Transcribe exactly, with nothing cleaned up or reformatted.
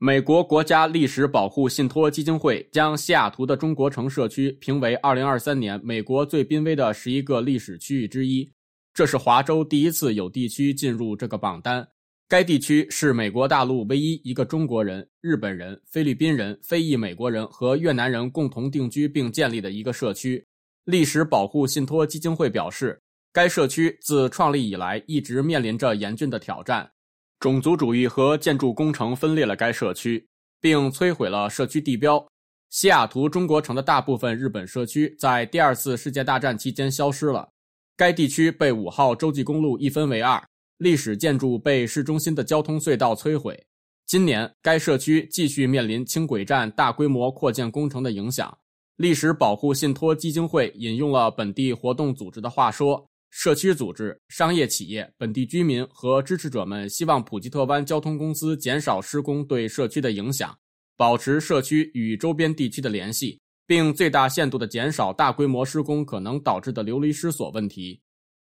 美国国家历史保护信托基金会将西雅图的中国城社区评为二零二三年美国最濒危的十一个历史区域之一，这是华州第一次有地区进入这个榜单。该地区是美国大陆唯一一个中国人、日本人、菲律宾人、非裔美国人和越南人共同定居并建立的一个社区。历史保护信托基金会表示，该社区自创立以来一直面临着严峻的挑战。种族主义和建筑工程分裂了该社区，并摧毁了社区地标。西雅图中国城的大部分日本社区在第二次世界大战期间消失了。该地区被五号洲际公路一分为二，历史建筑被市中心的交通隧道摧毁。今年，该社区继续面临轻轨站大规模扩建工程的影响。历史保护信托基金会引用了本地活动组织的话说，社区组织、商业企业、本地居民和支持者们希望普吉特湾交通公司减少施工对社区的影响，保持社区与周边地区的联系，并最大限度地减少大规模施工可能导致的流离失所问题。